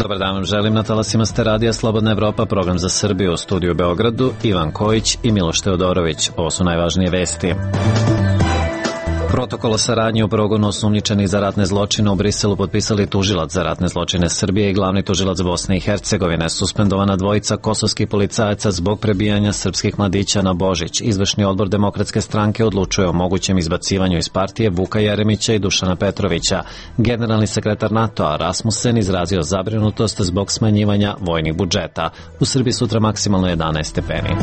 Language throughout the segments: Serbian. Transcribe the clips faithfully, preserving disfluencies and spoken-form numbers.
Dobar dan vam želim na talasima ste radija Slobodna Evropa, program za Srbiju, u studiju u Beogradu, Ivan Kojić i Miloš Teodorović. Ovo su najvažnije vesti. Protokol o saradnji u progonu osumnjičenih za ratne zločine u Briselu potpisali tužilac za ratne zločine Srbije i glavni tužilac Bosne i Hercegovine. Suspendovana dvojica kosovskih policajaca zbog prebijanja srpskih mladića na Božić. Izvršni odbor Demokratske stranke odlučuje o mogućem izbacivanju iz partije Vuka Jeremića i Dušana Petrovića. Generalni sekretar NATO-a Rasmussen izrazio zabrinutost zbog smanjivanja vojnih budžeta. U Srbiji sutra maksimalno jedanaest stepeni.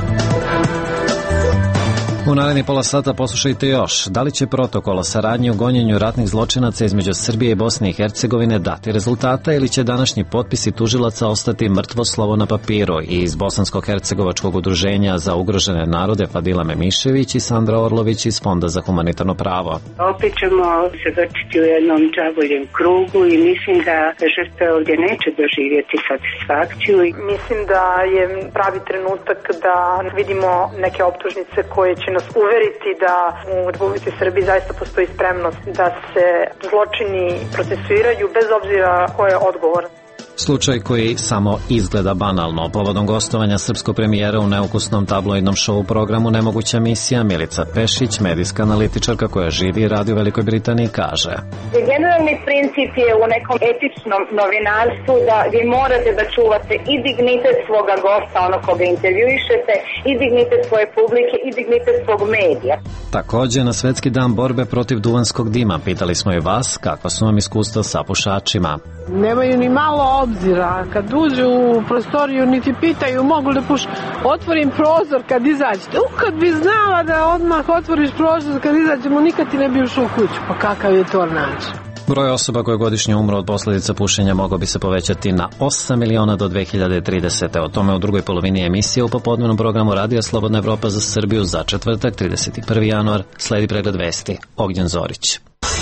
U narednih pola sata poslušajte još. Da li će protokol o saradnji u gonjenju ratnih zločinaca između Srbije i Bosne i Hercegovine dati rezultata ili će današnji potpisi tužilaca ostati mrtvo slovo na papiru? I iz Bosansko-hercegovačkog udruženja za ugrožene narode Fadila Memišević i Sandra Orlović iz Fonda za humanitarno pravo. Opet ćemo se vrtiti u jednom đavoljem krugu i mislim da žrtve ovdje neće doživjeti satisfakciju. Mislim da je pravi trenutak da vidimo neke optužnice koje će nas uveriti da u Republici Srbiji zaista postoji spremnost da se zločini procesuiraju bez obzira ko je odgovoran. Slučaj koji samo izgleda banalno. Povodom gostovanja srpskog premijera u neukusnom tabloidnom show programu Nemoguća misija, Milica Pešić, medijska analitičarka koja živi i radi u Velikoj Britaniji, kaže: Generalni princip je u nekom etičnom novinarstvu da vi morate da čuvate i dignitet svoga gosta, ono koga intervjuišete, i dignitet svoje publike, i dignitet svog medija. Također, na Svetski dan borbe protiv duvanskog dima pitali smo i vas kakva su vam iskustva sa pušačima. Nemaju ni malo obzira, kad uđu u prostoriju niti pitaju mogu li puš, otvorim prozor kad izađete. U, kad bi znala da odmah otvoriš prozor kad izađemo, nikad ti ne bi ušao u kuću, pa kakav je to način. Broj osoba koje godišnje umru od posljedica pušenja mogao bi se povećati na osam miliona do dve hiljade tridesete. O tome u drugoj polovini emisije u popodnevnom programu Radija Slobodna Evropa za Srbiju za četvrtak, trideset prvi januar. Sledi pregled vesti. Ognjen Zorić.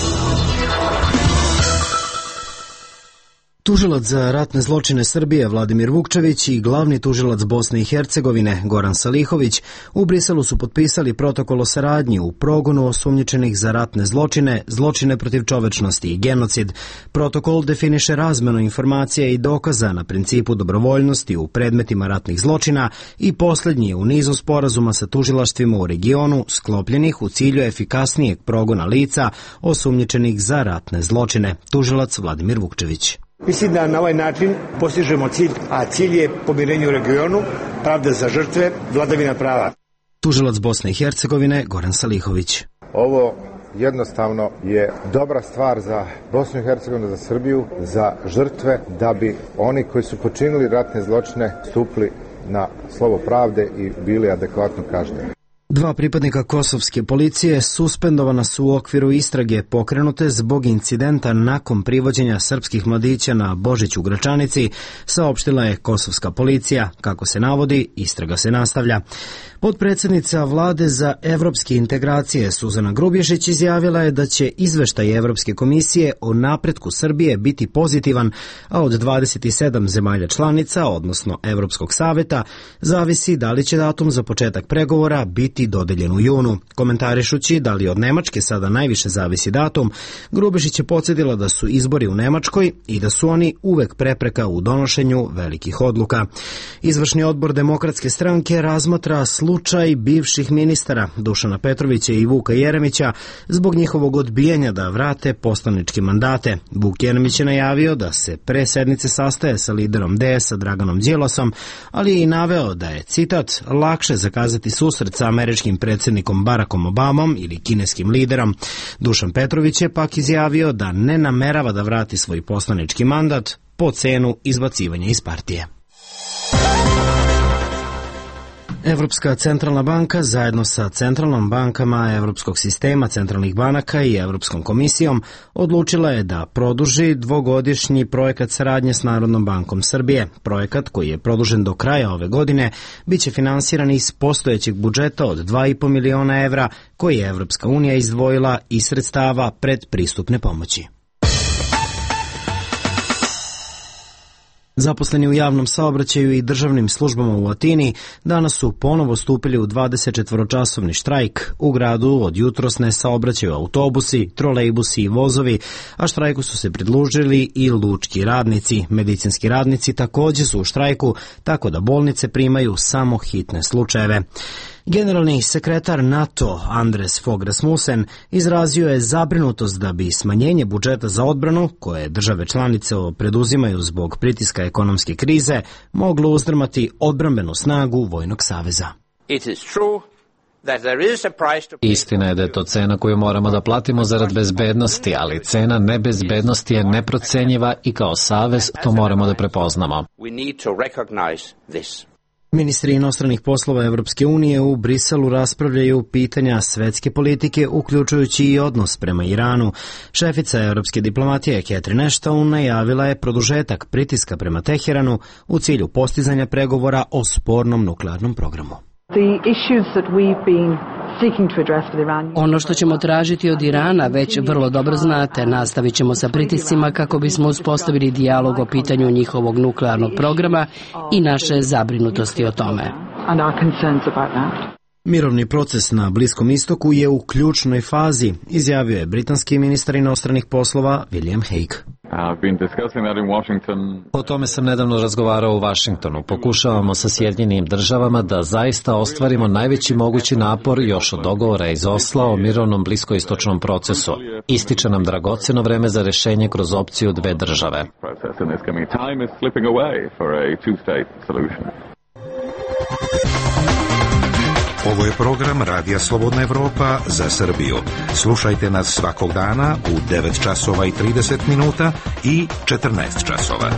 Tužilac za ratne zločine Srbije Vladimir Vukčević i glavni tužilac Bosne i Hercegovine Goran Salihović u Briselu su potpisali protokol o saradnji u progonu osumnjičenih za ratne zločine, zločine protiv čovečnosti i genocid. Protokol definiše razmenu informacija i dokaza na principu dobrovoljnosti u predmetima ratnih zločina i posljednji je u nizu sporazuma sa tužilaštvima u regionu sklopljenih u cilju efikasnijeg progona lica osumnjičenih za ratne zločine. Tužilac Vladimir Vukčević. Mislim da na ovaj način postižemo cilj, a cilj je pomirenje u regionu, pravda za žrtve, vladavina prava. Tužilac Bosne i Hercegovine Goran Salihović. Ovo jednostavno je dobra stvar za Bosnu i Hercegovinu, za Srbiju, za žrtve, da bi oni koji su počinili ratne zločine stupili na slovo pravde i bili adekvatno kažnjeni. Dva pripadnika kosovske policije suspendovana su u okviru istrage pokrenute zbog incidenta nakon privođenja srpskih mladića na Božić u Gračanici, saopštila je kosovska policija. Kako se navodi, istraga se nastavlja. Potpredsjednica vlade za evropske integracije Suzana Grubješić izjavila je da će izveštaj Evropske komisije o napretku Srbije biti pozitivan, a od dvadeset sedam zemalja članica, odnosno Evropskog saveta, zavisi da li će datum za početak pregovora biti dodeljen u junu. Komentarišući da li od Nemačke sada najviše zavisi datum, Grubješić je podsjetila da su izbori u Nemačkoj i da su oni uvek prepreka u donošenju velikih odluka. Izvršni odbor Demokratske stranke razmatra slučaj bivših ministara Dušana Petrovića i Vuka Jeremića zbog njihovog odbijanja da vrate poslaničke mandate. Vuk Jeremić je najavio da se pre sednice sastaje sa liderom D S-a Draganom Đilasom, ali je i naveo da je, citat, lakše zakazati susret sa američkim predsjednikom Barackom Obamom ili kineskim liderom. Dušan Petrović je pak izjavio da ne namerava da vrati svoj poslanički mandat po cenu izbacivanja iz partije. Evropska centralna banka zajedno sa centralnom bankama Evropskog sistema centralnih banaka i Evropskom komisijom odlučila je da produži dvogodišnji projekat saradnje s Narodnom bankom Srbije. Projekat, koji je produžen do kraja ove godine, biće finansiran iz postojećeg budžeta od dva i po miliona evra koji je Evropska unija izdvojila iz sredstava predpristupne pomoći. Zaposleni u javnom saobraćaju i državnim službama u Atini danas su ponovo stupili u dvadesetčetvoročasovni štrajk. U gradu od jutros ne saobraćaju autobusi, trolejbusi i vozovi, a štrajku su se pridružili i lučki radnici. Medicinski radnici također su u štrajku, tako da bolnice primaju samo hitne slučajeve. Generalni sekretar NATO Anders Fogh Rasmussen izrazio je zabrinutost da bi smanjenje budžeta za odbranu, koje države članice preduzimaju zbog pritiska ekonomske krize, moglo uzdrmati odbrambenu snagu Vojnog saveza. Istina je da je to cena koju moramo da platimo zarad bezbednosti, ali cena nebezbednosti je neprocenjiva i kao savez to moramo da prepoznamo. Ministri inostranih poslova Evropske unije u Briselu raspravljaju pitanja svetske politike, uključujući i odnos prema Iranu. Šefica evropske diplomatije Catherine Ashton najavila je produžetak pritiska prema Teheranu u cilju postizanja pregovora o spornom nuklearnom programu. Ono što ćemo tražiti od Irana već vrlo dobro znate. Nastavit ćemo sa pritiscima kako bismo uspostavili dijalog o pitanju njihovog nuklearnog programa i naše zabrinutosti o tome. Mirovni proces na Bliskom istoku je u ključnoj fazi, izjavio je britanski ministar inostranih poslova William Hague. O tome sam nedavno razgovarao u Vašingtonu. Pokušavamo sa Sjedinjenim državama da zaista ostvarimo najveći mogući napor još od dogovora iz Osla o mirovnom bliskoistočnom procesu. Ističe nam dragoceno vreme za rešenje kroz opciju dve države. Ovo je program Radija Slobodna Evropa za Srbiju. Slušajte nas svakog dana u devet časova i trideset minuta i četrnaest časova.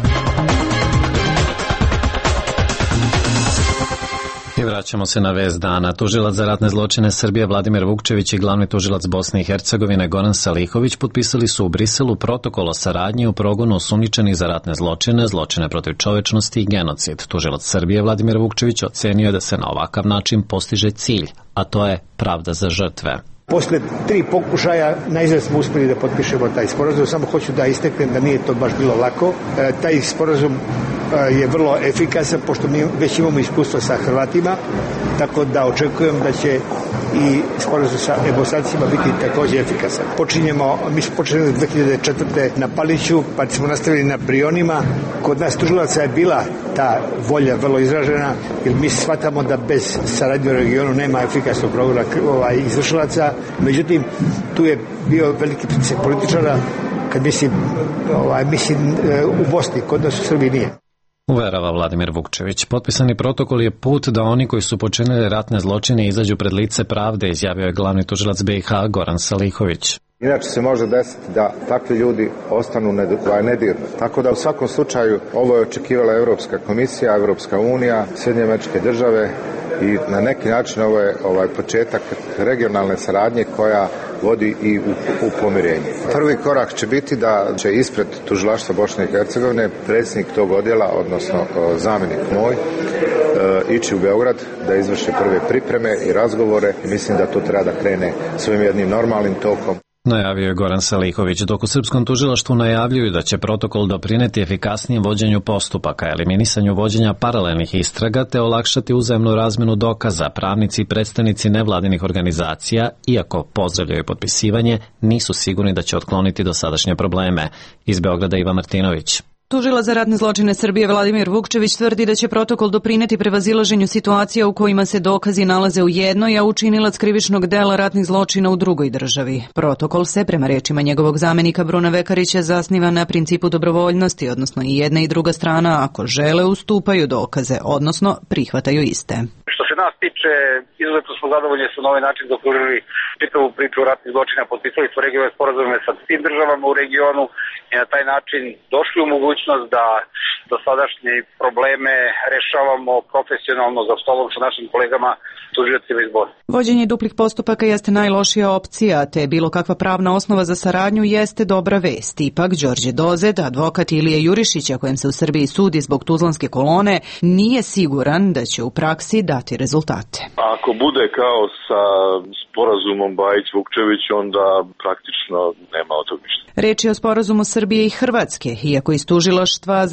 I vraćamo se na vest dana. Tužilac za ratne zločine Srbije Vladimir Vukčević i glavni tužilac Bosne i Hercegovine Goran Salihović potpisali su u Briselu protokol o saradnji u progonu osumnjičenih za ratne zločine, zločine protiv čovečnosti i genocid. Tužilac Srbije Vladimir Vukčević ocenio je da se na ovakav način postiže cilj, a to je pravda za žrtve. Posle tri pokušaja najzad smo uspeli da potpišemo taj sporazum, samo hoću da istaknem da nije to baš bilo lako. E, taj sporazum e, je vrlo efikasan, pošto mi već imamo iskustvo sa Hrvatima, tako da očekujem da će i sporazum sa Bosancima biti također efikasan. Počinjemo, mi smo počeli dve hiljade četvrte na Paliću, pa smo nastavili na Brionima. Kod nas tužilaca je bila ta volja vrlo izražena, jer mi shvatamo da bez saradnje u regionu nema efikasnog programa ovaj, izvršilaca. Međutim, tu je bio veliki pritisak političara, kad mislim, ovaj, mislim u Bosni, kod nas u Srbiji nije. Uverava Vladimir Vukčević. Potpisani protokol je put da oni koji su počinili ratne zločine izađu pred lice pravde, izjavio je glavni tužilac B i H Goran Salihović. Inače se može desiti da takvi ljudi ostanu nedirni. Tako da u svakom slučaju ovo je očekivala Evropska komisija, Evropska unija, Sjedinjene Američke Države i na neki način ovo je ovaj početak regionalne saradnje koja vodi i u, u pomirenje. Prvi korak će biti da će ispred tužilaštva Bosne i Hercegovine predsjednik tog odjela, odnosno zamjenik moj, e, ići u Beograd da izvrši prve pripreme i razgovore. Mislim da to treba da krene svojim jednim normalnim tokom. Najavio je Goran Salihović, dok u srpskom tužilaštvu najavljuju da će protokol doprineti efikasnijem vođenju postupaka, eliminisanju vođenja paralelnih istraga te olakšati uzajamnu razmenu dokaza. Pravnici i predstavnici nevladinih organizacija, iako pozdravljaju potpisivanje, nisu sigurni da će otkloniti dosadašnje probleme. Iz Beograda Iva Martinović. Tužilac za ratne zločine Srbije Vladimir Vukčević tvrdi da će protokol doprineti prevazilaženju situacija u kojima se dokazi nalaze u jednoj, a učinilac krivičnog dela ratnih zločina u drugoj državi. Protokol se, prema rečima njegovog zamenika Bruna Vekarića, zasniva na principu dobrovoljnosti, odnosno i jedna i druga strana, ako žele, ustupaju dokaze, odnosno prihvataju iste. Što se nas tiče, izuzetno smo zadovoljni su na ovaj način zaokružili čitavu priču o ratnih zločina, potpisali smo regionalne sporazume sa svim državama u regionu i na taj način došli u mogućnost da dosadašnje probleme rešavamo profesionalno za stolom sa našim kolegama tužiocima iz Bosne. Vođenje duplih postupaka jeste najlošija opcija, te bilo kakva pravna osnova za saradnju jeste dobra vest. Ipak, Đorđe Dozet, advokat Ilije Jurišića, kojem se u Srbiji sudi zbog Tuzlanske kolone, nije siguran da će u praksi dati rezultate. Ako bude kao sa sporazumom Bajić-Vukčević, onda praktično nema od toga ništa. Reč je o sporazumu Srbije i Hrvatske, iako iz tužilaštva za ratne zločine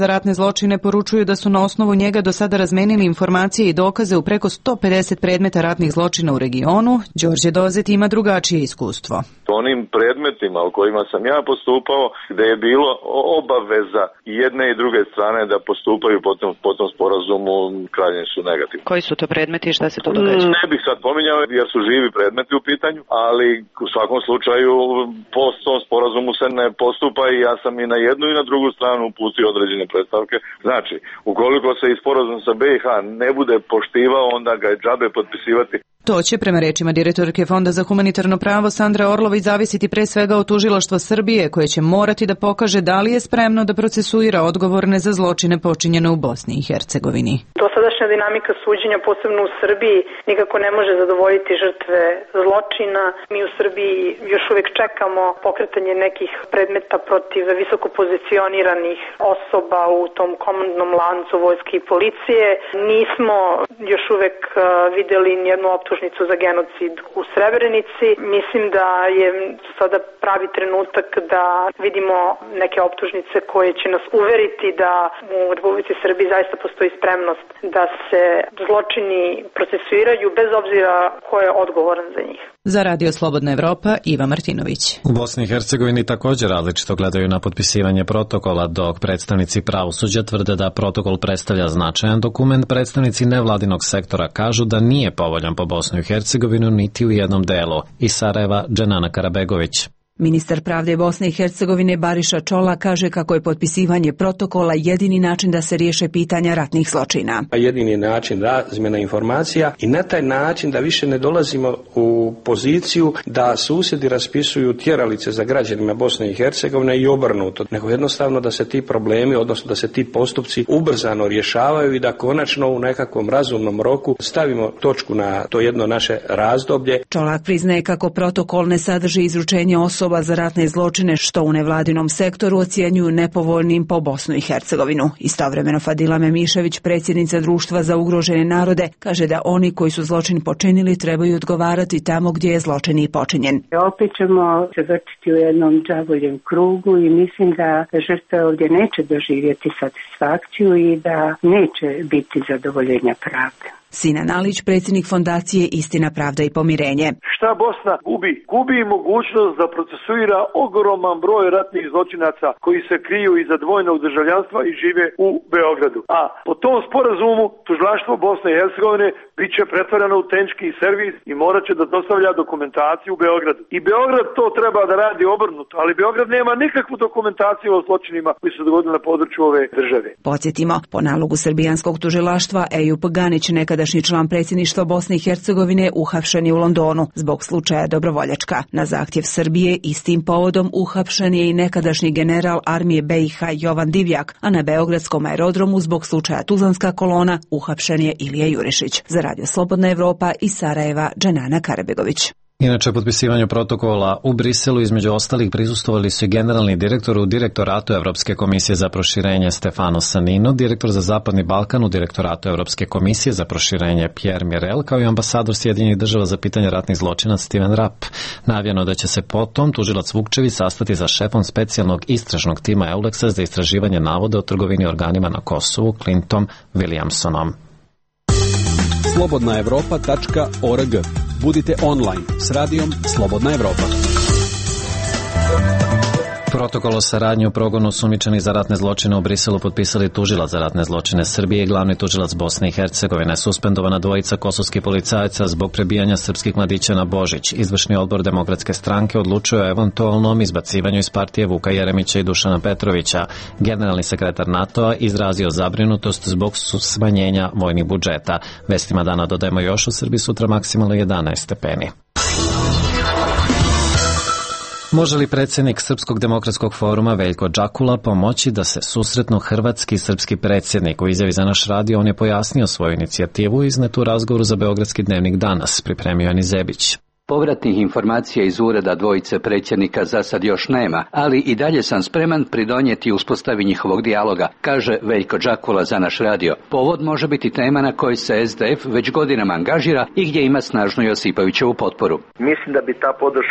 zločine poručuju da su na osnovu njega do sada razmenili informacije i dokaze u preko sto pedeset predmeta ratnih zločina u regionu. Đorđe Dozet ima drugačije iskustvo. Onim predmetima u kojima sam ja postupao, gde je bilo obaveza jedne i druge strane da postupaju po tom, po tom sporazumu, krajnje su negativni. Koji su to predmeti i šta se to događa? Ne bih sad pominjao jer su živi predmeti u pitanju, ali u svakom slučaju po tom sporazumu se ne postupa i ja sam i na jednu i na drugu stranu uputio određene predstavke. Znači, ukoliko se i sporazum sa B i H ne bude poštivao, onda ga je džabe potpisivati. To će, prema rečima direktorke Fonda za humanitarno pravo Sandre Orlović, zavisiti pre svega od tužilaštva Srbije, koje će morati da pokaže da li je spremno da procesuira odgovorne za zločine počinjene u Bosni i Hercegovini. Dosadašnja dinamika suđenja, posebno u Srbiji, nikako ne može zadovoljiti žrtve zločina. Mi u Srbiji još uvek čekamo pokretanje nekih predmeta protiv visoko pozicioniranih osoba u tom komandnom lancu vojske i policije. Nismo još uvek videli nijednu optužnicu za genocid u Srebrenici. Mislim da je sada pravi trenutak da vidimo neke optužnice koje će nas uveriti da u Republici Srbiji zaista postoji spremnost da se zločini procesuiraju bez obzira ko je odgovoran za njih. Za Radio Slobodna Evropa, Iva Martinović. U Bosni i Hercegovini također različito gledaju na potpisivanje protokola, dok predstavnici pravosuđa tvrde da protokol predstavlja značajan dokument. Predstavnici nevladinog sektora kažu da nije povoljan po Bosnu i Hercegovinu niti u jednom delu. Iz Sarajeva, Dženana Karabegović. Ministar pravde Bosne i Hercegovine Bariša Čola kaže kako je potpisivanje protokola jedini način da se riješe pitanja ratnih zločina. Jedini način razmjena informacija i na taj način da više ne dolazimo u poziciju da susjedi raspisuju tjeralice za građanima Bosne i Hercegovine i obrnuto, nego jednostavno da se ti problemi, odnosno da se ti postupci ubrzano rješavaju i da konačno u nekakvom razumnom roku stavimo točku na to jedno naše razdoblje. Čolak priznaje kako protokol ne sadrži izručenje osoba za ratne zločine, što u nevladinom sektoru ocjenjuju nepovoljnim po Bosnu i Hercegovinu. Istovremeno Fadila Memišević, predsjednica Društva za ugrožene narode, kaže da oni koji su zločin počinili trebaju odgovarati tamo gdje je zločin i počinjen. Opet ćemo se vrtiti u jednom đavoljem krugu i mislim da žrtve ovdje neće doživjeti satisfakciju i da neće biti zadovoljenja pravde. Sinan Alić, predsjednik fondacije Istina, pravda i pomirenje. Šta Bosna gubi? Gubi mogućnost da procesuira ogroman broj ratnih zločinaca koji se kriju iza dvojnog državljanstva i žive u Beogradu. A po tom sporazumu tužilaštvo Bosne i Hercegovine bit će pretvoreno u tehnički servis i morat će da dostavlja dokumentaciju u Beogradu. I Beograd to treba da radi obrnuto, ali Beograd nema nikakvu dokumentaciju o zločinima koji su dogodili na području ove države. Podsjetimo, po nalogu srbijanskog tužilaštva Ejup Ganić, nekadašnji član predsjedništva Bosne i Hercegovine, uhapšen je u Londonu zbog slučaja Dobrovoljačka. Na zahtjev Srbije istim povodom uhapšen je i nekadašnji general armije B i H Jovan Divjak, a na beogradskom aerodromu zbog slučaja Tuzlanska kolona uhapšen je Ilija Jurišić. Za Radio Slobodna Evropa iz Sarajeva, Dženana Karabegović. Inače, potpisivanju protokola u Briselu između ostalih prisustvovali su i generalni direktor u Direktoratu Evropske komisije za proširenje Stefano Sanino, direktor za Zapadni Balkan u Direktoratu Evropske komisije za proširenje Pierre Mirel, kao i ambasador Sjedinjenih država za pitanje ratnih zločina Steven Rapp. Najavljeno da će se potom tužilac Vukčević sastati sa šefom specijalnog istražnog tima Euleksa za istraživanje navoda o trgovini organima na Kosovu, Clintom Williamsonom. slobodna evropa tačka org. Budite online s radijom Slobodna Evropa. Protokol o saradnji u progonu osumnjičenih za ratne zločine u Briselu potpisali tužilac za ratne zločine Srbije i glavni tužilac Bosne i Hercegovine. Suspendovana dvojica kosovskih policajaca zbog prebijanja srpskih mladića na Božić. Izvršni odbor Demokratske stranke odlučuje o eventualnom izbacivanju iz partije Vuka Jeremića i Dušana Petrovića. Generalni sekretar NATO-a izrazio zabrinutost zbog smanjenja vojnih budžeta. Vestima dana dodajemo još, u Srbiji sutra maksimalno jedanaest stepeni. Može li predsjednik Srpskog demokratskog foruma Veljko Džakula pomoći da se susretnu hrvatski i srpski predsjednik? U izjavi za naš radio on je pojasnio svoju inicijativu iznetu u razgovoru za Beogradski dnevnik Danas, pripremio Ani Zebić. Povratnih informacija iz ureda dvojice predsjednika za sad još nema, ali i dalje sam spreman pridonijeti uspostavi njihovog dijaloga, kaže Veljko Džakula za naš radio. Povod može biti tema na kojoj se S D F već godinama angažira i gdje ima snažnu Josipovićevu potporu. Mislim da bi ta podrška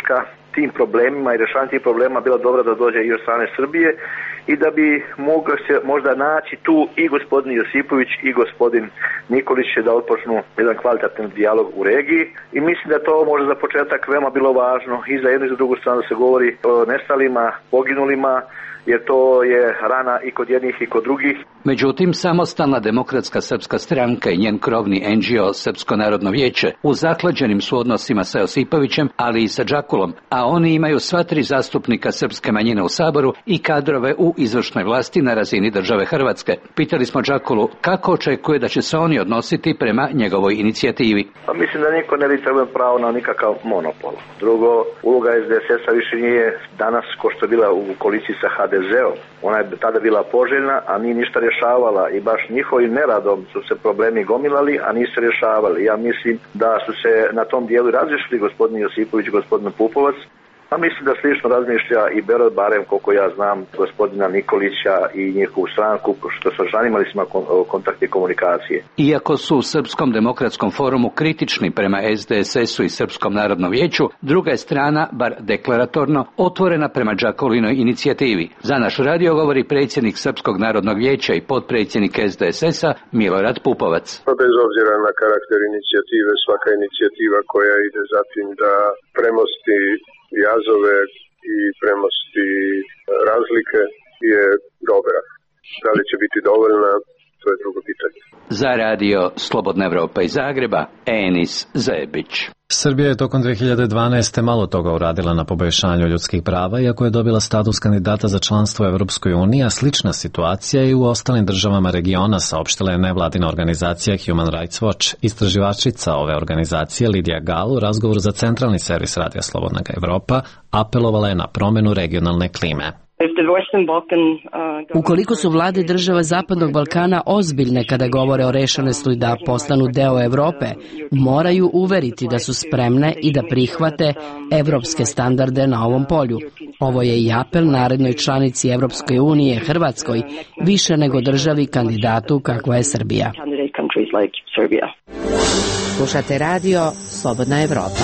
tim problemima i rješavanjem tih problema bila dobra da dođe i od strane Srbije i da bi moglo se možda naći tu i gospodin Josipović i gospodin Nikolić da otpočnu jedan kvalitetan dijalog u regiji i mislim da to možda za početak veoma bilo važno i za jednu i za drugu stranu da se govori o nestalima, poginulima, jer to je rana i kod jednih i kod drugih. Međutim, Samostalna demokratska srpska stranka i njen krovni en dži o Srpsko narodno vijeće u zaklađenim su odnosima sa Josipovićem, ali i sa Džakulom, a oni imaju sva tri zastupnika srpske manjine u Saboru i kadrove u izvršnoj vlasti na razini države Hrvatske. Pitali smo Džakulu kako očekuje da će se oni odnositi prema njegovoj inicijativi. Pa mislim da niko ne bi trebao pravo na nikakav monopol. Drugo, uloga es de es es-a više nije danas ko što je bila u koaliciji sa ha de zeom. Ona je tada bila poželjna, a nije ništa rješavala i baš njihovim neradom su se problemi gomilali, a nisu rješavali. Ja mislim da su se na tom dijelu različili gospodin Josipović i gospodin Pupovac, a mislim da slično razmišlja i Berot, barem koliko ja znam gospodina Nikolića i njihovu stranku, što su zanimali smo kontakte i komunikacije. Iako su u Srpskom demokratskom forumu kritični prema es de es es-u i Srpskom narodnom vijeću, druga je strana, bar deklaratorno, otvorena prema Džakulinoj inicijativi. Za naš radio govori predsjednik Srpskog narodnog vijeća i potpredsjednik es de es es-a Milorad Pupovac. Bez obzira na karakter inicijative, svaka inicijativa koja ide za tim da premosti jazove i premosti razlike je dobra. Da li će biti dovoljna, to je drugo pitanje. Za radio Slobodna Evropa iz Zagreba, Enis Zebić. Srbija je tokom dve hiljade dvanaeste. malo toga uradila na poboljšanju ljudskih prava, iako je dobila status kandidata za članstvo u Evropskoj uniji, a slična situacija je i u ostalim državama regiona, saopštila je nevladina organizacija Human Rights Watch. Istraživačica ove organizacije Lidija Gal u razgovoru za centralni servis Radija Slobodna Evropa apelovala je na promenu regionalne klime. Ukoliko su vlade država Zapadnog Balkana ozbiljne kada govore o rešenosti da postanu deo Evrope, moraju uveriti da su spremne i da prihvate evropske standarde na ovom polju. Ovo je i apel narednoj članici Evropske unije, Hrvatskoj, više nego državi kandidatu kakva je Srbija. Slušate radio Slobodna Evropa.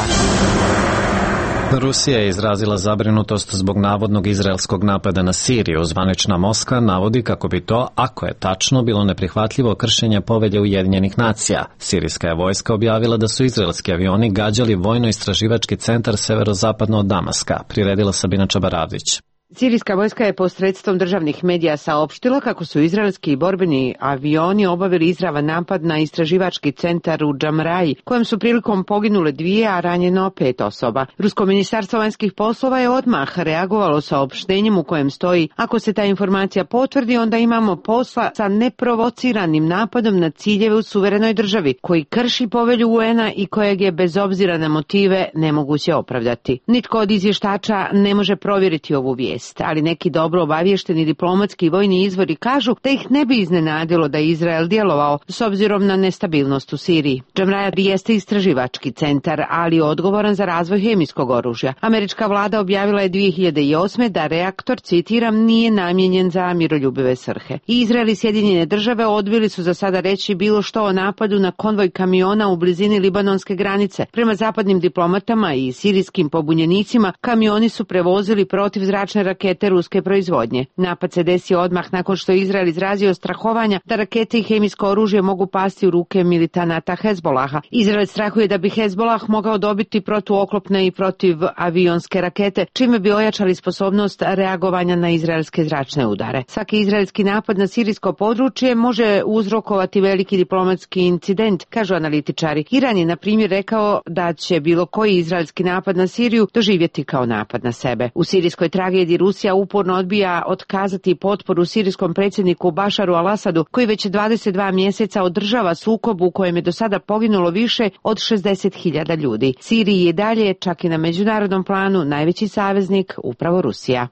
Rusija je izrazila zabrinutost zbog navodnog izraelskog napada na Siriju. Zvanična Moskva navodi kako bi to, ako je tačno, bilo neprihvatljivo kršenje povelje Ujedinjenih nacija. Sirijska je vojska objavila da su izraelski avioni gađali vojno-istraživački centar severozapadno od Damaska. Priredila Sabina Čabaravdić. Sirijska vojska je posredstvom državnih medija saopštila kako su izraelski borbeni avioni obavili izravan napad na istraživački centar u Džamraji, kojem su prilikom poginule dvije, a ranjeno pet osoba. Rusko ministarstvo vanjskih poslova je odmah reagovalo saopštenjem u kojem stoji: ako se ta informacija potvrdi, onda imamo posla sa neprovociranim napadom na ciljeve u suverenoj državi, koji krši povelju U N-a i kojeg je bez obzira na motive nemoguće opravdati. Nitko od izvještača ne može provjeriti ovu vijest, ali neki dobro obavješteni diplomatski i vojni izvori kažu da ih ne bi iznenadilo da je Izrael djelovao s obzirom na nestabilnost u Siriji. Džamraja jeste istraživački centar, ali odgovoran za razvoj hemijskog oružja. Američka vlada objavila je dvije hiljade osme. da reaktor, citiram, nije namijenjen za miroljubive svrhe. I Izrael i Sjedinjene države odbili su za sada reći bilo što o napadu na konvoj kamiona u blizini libanonske granice. Prema zapadnim diplomatama i sirijskim pobunjenicima, kamioni su prevozili protivzračne rakete ruske proizvodnje. Napad se desio odmah nakon što je Izrael izrazio strahovanja da rakete i hemijsko oružje mogu pasti u ruke militanata Hezbolaha. Izrael strahuje da bi Hezbolah mogao dobiti protuoklopne i protivavionske rakete, čime bi ojačali sposobnost reagovanja na izraelske zračne udare. Svaki izraelski napad na sirijsko područje može uzrokovati veliki diplomatski incident, kažu analitičari. Iran je, na primjer, rekao da će bilo koji izraelski napad na Siriju doživjeti kao napad na sebe. U sirijskoj tragediji Rusija uporno odbija otkazati potporu sirijskom predsjedniku Bašaru al-Asadu, koji već dvadeset dva mjeseca održava sukob u kojem je do sada poginulo više od šezdeset hiljada ljudi. Siriji je dalje, čak i na međunarodnom planu, najveći saveznik upravo Rusija.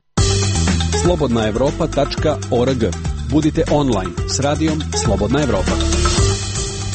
slobodna evropa tačka org. Budite online s radijom Slobodna Evropa.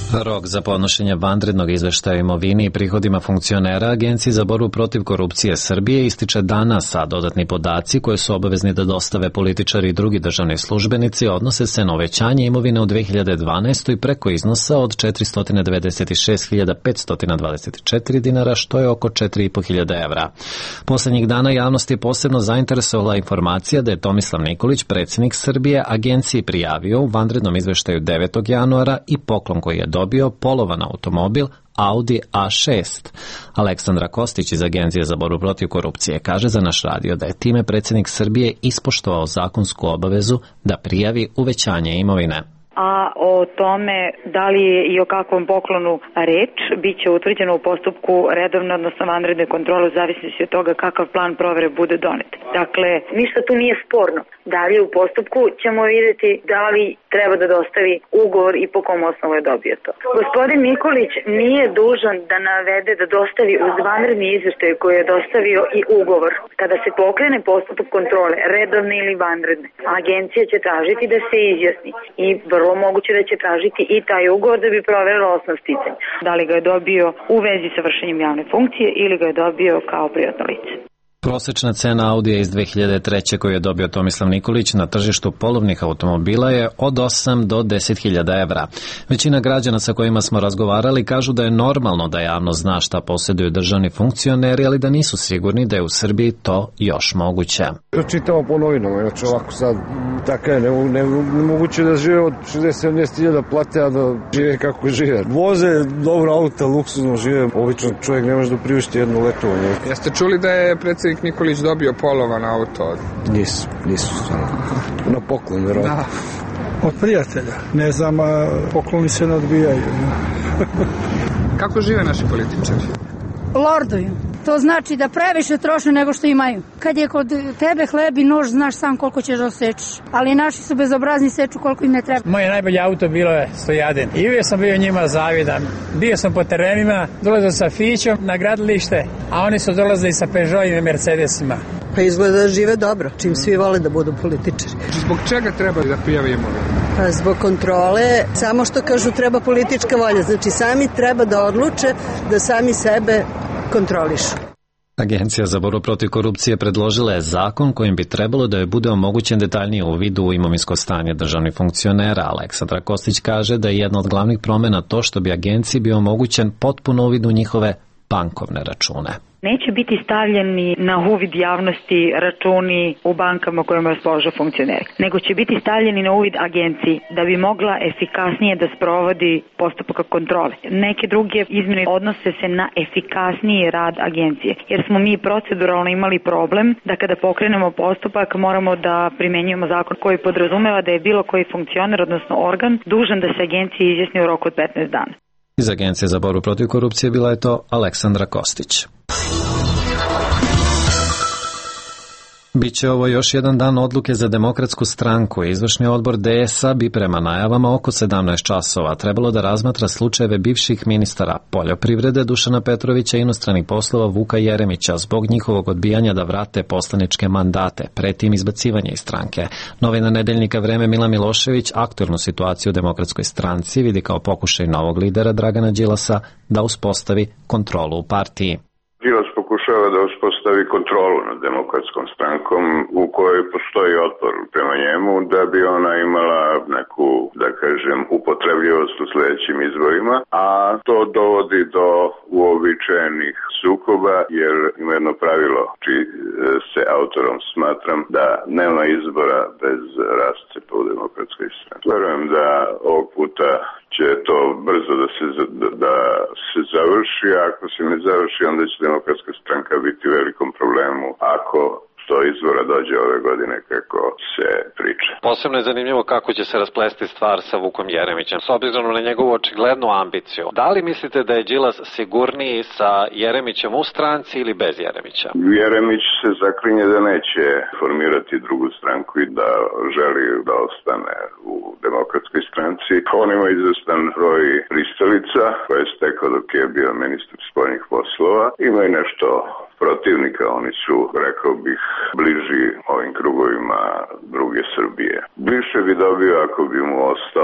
Rok za podnošenje vanrednog izveštaja o imovini i prihodima funkcionera Agencije za borbu protiv korupcije Srbije ističe danas, a dodatni podaci koje su obavezni da dostave političari i drugi državni službenici odnose se na uvećanje imovine u dve hiljade dvanaestoj preko iznosa od četiristo devedeset šest hiljada petsto dvadeset četiri dinara, što je oko četiri i po hiljade evra. Poslednjih dana javnost je posebno zainteresovala informacija da je Tomislav Nikolić, predsjednik Srbije, agenciji prijavio u vanrednom izveštaju devetog januara i poklon koji je dobio polovan automobil Audi A šest. Aleksandra Kostić iz Agencije za borbu protiv korupcije kaže za naš radio da je time predsjednik Srbije ispoštovao zakonsku obavezu da prijavi uvećanje imovine. A o tome da li je i o kakvom poklonu reč bit će utvrđeno u postupku redovne, odnosno vanredne kontrole u zavisnosti od toga kakav plan provere bude donet. Dakle, ništa tu nije sporno. Dalje u postupku ćemo vidjeti da li treba da dostavi ugovor i po kom osnovu je dobio to. Gospodin Nikolić nije dužan da navede da dostavi uz vanredni izveštaj koji je dostavio i ugovor. Kada se pokrene postupak kontrole, redovne ili vanredne, agencija će tražiti da se izjasni i vrlo moguće da će tražiti i taj ugovor da bi proverila osnov sticanja. Da li ga je dobio u vezi sa vršenjem javne funkcije ili ga je dobio kao privatno lice. Prosečna cena Audija iz dve hiljade treće koju je dobio Tomislav Nikolić na tržištu polovnih automobila je od osam do deset hiljada evra. Većina građana sa kojima smo razgovarali kažu da je normalno da javnost zna šta posjeduju državni funkcioneri, ali da nisu sigurni da je u Srbiji to još moguće. Čitamo po novinama, inače ovako sad tako je, nemoguće da žive od šezdeset sedamdeset hiljada plate, a da žive kako žive. Voze dobro auta, luksuzno žive, obično čovjek ne može da priušti jedno letovanje. Jeste čuli da je predsjednik Nikolić dobio polovan auto? Nisu, nisu stvarno. Na poklon, verovatno. Da. Od prijatelja. Ne znam, pokloni se ne odbijaju. Kako žive naši političari? Lorduju. To znači da previše troše nego što imaju. Kad je kod tebe hleb i nož, znaš sam koliko ćeš da osečeš. Ali naši su bezobrazni, seču koliko im ne treba. Moje najbolje auto bilo je Stojadin. I uvijek sam bio njima zavidan. Bio sam po terenima, dolazio sa Fićom na gradilište, a oni su dolazili sa Peugeotima i Mercedesima. Pa izgleda da žive dobro, čim svi vole da budu političari. Zbog čega treba da prijavimo? Pa zbog kontrole, samo što kažu treba politička volja. Znači sami treba da odluče da sami sebe kontrolišu. Agencija za borbu protiv korupcije predložila je zakon kojim bi trebalo da joj bude omogućen detaljniji uvid u imovinsko stanje državnih funkcionera. Aleksandra Kostić kaže da je jedna od glavnih promjena to što bi agenciji bio omogućen potpuno uvid u njihove bankovne račune. Neće biti stavljeni na uvid javnosti računi u bankama kojima raspolažu funkcioneri, nego će biti stavljeni na uvid agenciji da bi mogla efikasnije da sprovodi postupak kontrole. Neke druge izmjene odnose se na efikasniji rad agencije, jer smo mi proceduralno imali problem da kada pokrenemo postupak moramo da primenjujemo zakon koji podrazumeva da je bilo koji funkcioner, odnosno organ, dužan da se agenciji izjasni u roku od petnaest dana. Iz Agencije za borbu protiv korupcije bila je to Aleksandra Kostić. Biće ovo još jedan dan odluke za Demokratsku stranku. Izvršni odbor D S A bi prema najavama oko sedamnaest časova trebalo da razmatra slučajeve bivših ministara poljoprivrede Dušana Petrovića i inostranih poslova Vuka Jeremića zbog njihovog odbijanja da vrate poslaničke mandate, pretim izbacivanje iz stranke. Novina nedeljnika Vreme Mila Milošević aktuelnu situaciju u Demokratskoj stranci vidi kao pokušaj novog lidera Dragana Đilasa da uspostavi kontrolu u partiji. Đilas pokušava da uspostavi kontrolu nad Demokratskom strankom u kojoj postoji otpor prema njemu da bi ona imala neku, da kažem, upotrebljivost u sljedećim izborima, a to dovodi do uobičajenih sukoba jer ima jedno pravilo čiji se autorom smatram da nema izbora bez rascepa u Demokratskoj stranci. Verujem da ovog puta će to brzo da se, da, da se završi, a ako se ne završi onda će Demokratska stranka biti u velikom problemu ako do izbora dođe ove godine kako se priča. Posebno je zanimljivo kako će se rasplesti stvar sa Vukom Jeremićem, s obzirom na njegovu očiglednu ambiciju. Da li mislite da je Đilas sigurniji sa Jeremićem u stranci ili bez Jeremića? Jeremić se zaklinje da neće formirati drugu stranku i da želi da ostane u Demokratskoj stranci. On ima izvestan broj pristalica koje je stekao dok je bio ministar spoljnih poslova. Ima i nešto protivnika, oni su, rekao bih, bliži ovim krugovima druge Srbije. Bliže bi dobio ako bi mu ostao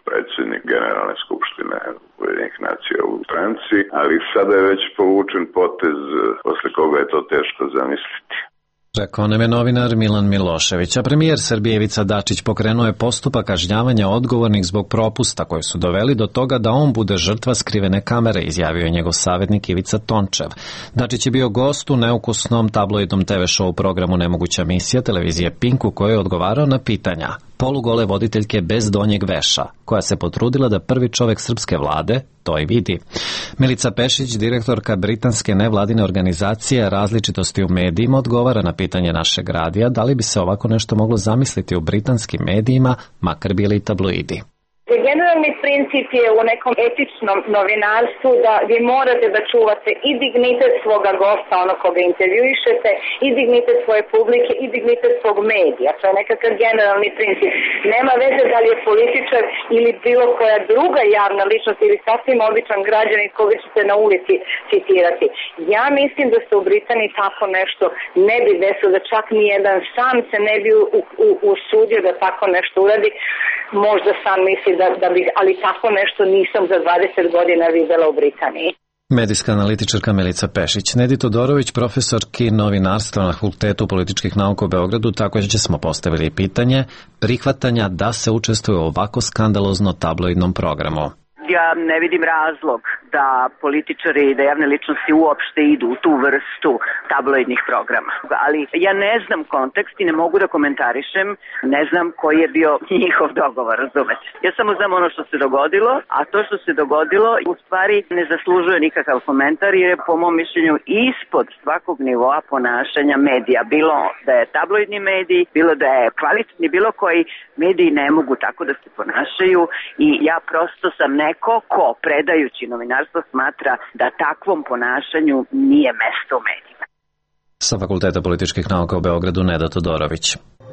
predsjednik Generalne skupštine Ujedinjenih nacija u stranci, ali sada je već povučen potez posle koga je to teško zamisliti. Rekao nam je novinar Milan Milošević, a premijer Srbije Ivica Dačić pokrenuo je postupak kažnjavanja odgovornih zbog propusta koji su doveli do toga da on bude žrtva skrivene kamere, izjavio je njegov savjetnik Ivica Tončev. Dačić je bio gost u neukusnom tabloidnom te ve show programu Nemoguća misija televizije Pink, u kojoj je odgovarao na pitanja polugole voditeljke bez donjeg veša, koja se potrudila da prvi čovek srpske vlade to i vidi. Milica Pešić, direktorka britanske nevladine organizacije Različitosti u medijima, odgovara na pitanje našeg radija da li bi se ovako nešto moglo zamisliti u britanskim medijima, makar bili i tabloidi. Generalni princip je u nekom etičnom novinarstvu da vi morate da čuvate i dignitet svoga gosta, ono koga intervjuišete, i dignitet svoje publike, i dignitet svog medija. To je nekakav generalni princip. Nema veze da li je političar ili bilo koja druga javna ličnost ili sasvim običan građanin koga ćete na ulici citirati. Ja mislim da se u Britaniji tako nešto ne bi desilo, da čak ni jedan sam se ne bi usudio da tako nešto uradi. Možda sam misli da, da bi, ali tako nešto nisam za dvadeset godina videla u Britaniji. Medijska analitičarka Milica Pešić. Nedi Todorović, profesorki novinarstva na Fakultetu političkih nauka u Beogradu, također smo postavili pitanje prihvatanja da se učestvuje u ovako skandalozno tabloidnom programu. Ja ne vidim razlog da političari i da javne ličnosti uopšte idu u tu vrstu tabloidnih programa. Ali ja ne znam kontekst i ne mogu da komentarišem, ne znam koji je bio njihov dogovor, razumete. Ja samo znam ono što se dogodilo, a to što se dogodilo u stvari ne zaslužuje nikakav komentar jer je po mom mišljenju ispod svakog nivoa ponašanja medija. Bilo da je tabloidni medij, bilo da je kvalitetni, bilo koji mediji ne mogu tako da se ponašaju i ja prosto sam neko ko predajući novinarstvo smatra da takvom ponašanju nije mesto u medijima. Sa Fakulteta političkih nauka u Beogradu Neda Todorović.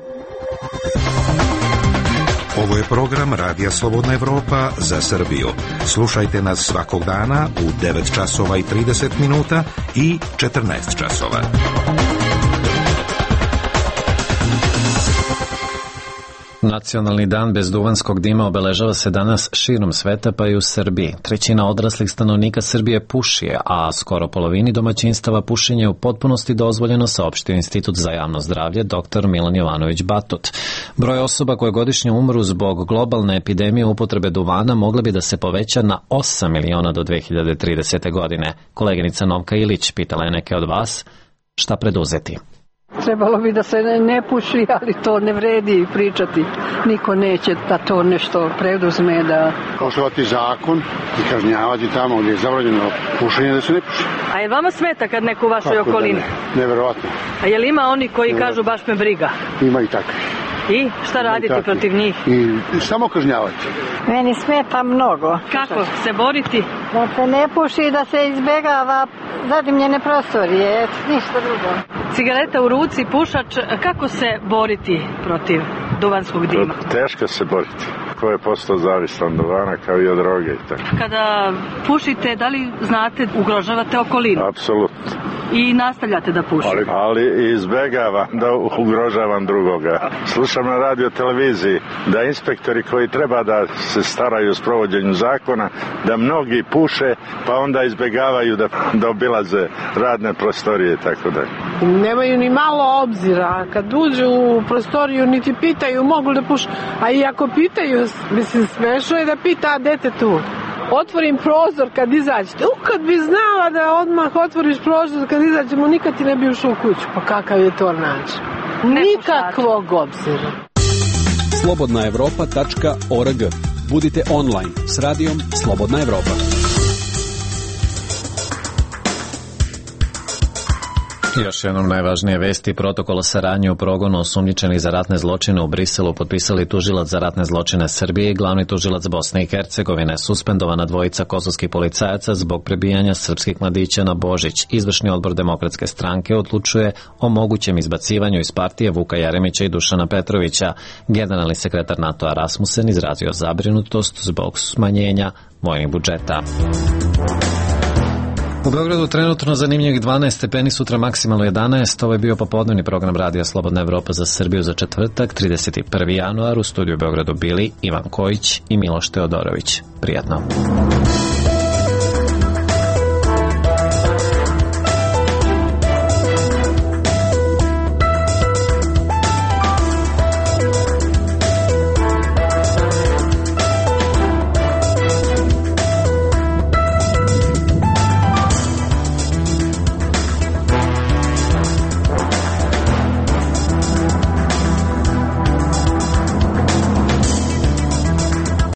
Ovo je program Radija Slobodna Evropa za Srbiju. Slušajte nas svakog dana u devet časova i trideset minuta i četrnaest časova. Nacionalni dan bez duvanskog dima obeležava se danas širom sveta, pa i u Srbiji. Trećina odraslih stanovnika Srbije puši, a skoro polovini domaćinstava pušenje je u potpunosti dozvoljeno, saopštio Institut za javno zdravlje dr Milan Jovanović Batut. Broj osoba koje godišnje umru zbog globalne epidemije upotrebe duvana mogla bi da se poveća na osam miliona do dve hiljade tridesete. godine. Koleginica Novka Ilić pitala je neke od vas šta preduzeti. Trebalo bi da se ne puši, ali to ne vredi pričati. Niko neće da to nešto preduzme. Da... Poštovati zakon i kažnjavati tamo gdje je zabranjeno pušenje da se ne puši. A je vama smeta kad neko u vašoj okolini? Ne, neverovatno. A je li ima oni koji kažu baš me briga? Ima i takvi. I šta radite protiv njih? I samo kažnjavati. Meni smeta mnogo. Kako se boriti? Da se ne puši, da se izbegava zadimljene prostorije, ništa drugo. Cigareta u ruci, pušač, kako se boriti protiv duvanskog dima? Teško se boriti. Ko je postao zavistan duvana kao i od droge i tako. Kada pušite, da li znate ugrožavate okolinu? Apsolutno. I nastavljate da pušite? Ali, ali izbegavam da ugrožavam drugoga. Slušam na radio televiziji da inspektori koji treba da se staraju o sprovođenju zakona, da mnogi puše pa onda izbegavaju da, da obilaze radne prostorije i tako dalje. Nemaju ni malo obzira. Kad uđu u prostoriju niti pitaju mogu li da pušu. A i ako pitaju, mislim, smešno je da pita dete tu. Otvorim prozor kad izađete. U, kad bi znala da odmah otvoriš prozor kad izađemo, nikad ti ne bi ušao u kuću. Pa kakav je to način? Nikakvog obzira. slobodna evropa tačka org. Budite online s radijom Slobodna Evropa. Još jednom najvažnije vesti. Protokol o saradnji u progonu osumnjičenih za ratne zločine u Briselu potpisali tužilac za ratne zločine Srbije i glavni tužilac Bosne i Hercegovine. Suspendovana dvojica kosovskih policajaca zbog prebijanja srpskih mladića na Božić. Izvršni odbor Demokratske stranke odlučuje o mogućem izbacivanju iz partije Vuka Jeremića i Dušana Petrovića. Generalni sekretar NATO-a Rasmussen izrazio zabrinutost zbog smanjenja vojnih budžeta. U Beogradu trenutno zanimljivih dvanaest stepeni, sutra maksimalno jedanaest. Ovo je bio popodnevni program Radija Slobodna Evropa za Srbiju za četvrtak, trideset prvi januar. U studiju u Beogradu bili Ivan Kojić i Miloš Teodorović. Prijatno.